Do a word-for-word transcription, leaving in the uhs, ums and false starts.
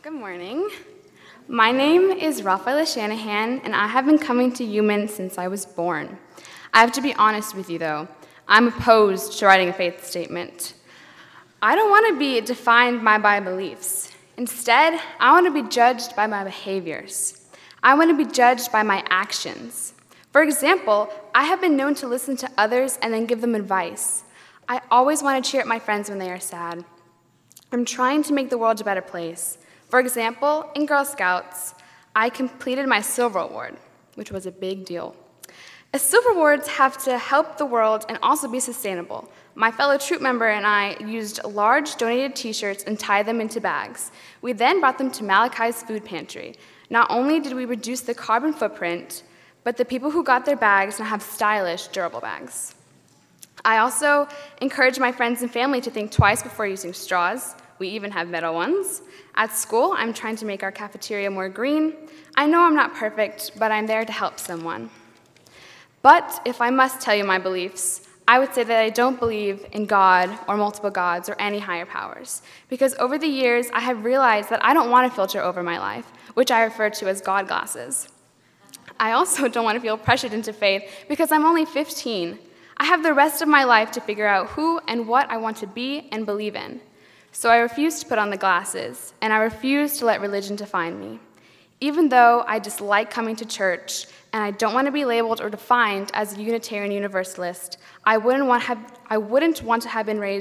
Good morning. My name is Rafaela Shanahan, and I have been coming to UMan since I was born. I have to be honest with you, though. I'm opposed to writing a faith statement. I don't want to be defined by my beliefs. Instead, I want to be judged by my behaviors. I want to be judged by my actions. For example, I have been known to listen to others and then give them advice. I always want to cheer up my friends when they are sad. I'm trying to make the world a better place. For example, in Girl Scouts, I completed my Silver Award, which was a big deal. As Silver Awards have to help the world and also be sustainable. My fellow troop member and I used large donated t-shirts and tied them into bags. We then brought them to Malachi's food pantry. Not only did we reduce the carbon footprint, but the people who got their bags now have stylish, durable bags. I also encourage my friends and family to think twice before using straws. We even have metal ones. At school, I'm trying to make our cafeteria more green. I know I'm not perfect, but I'm there to help someone. But if I must tell you my beliefs, I would say that I don't believe in God or multiple gods or any higher powers, because over the years, I have realized that I don't want to filter over my life, which I refer to as God glasses. I also don't want to feel pressured into faith because I'm only fifteen. I have the rest of my life to figure out who and what I want to be and believe in. So I refuse to put on the glasses, and I refuse to let religion define me. Even though I dislike coming to church, and I don't want to be labeled or defined as a Unitarian Universalist, I wouldn't want, have, I wouldn't want to have been raised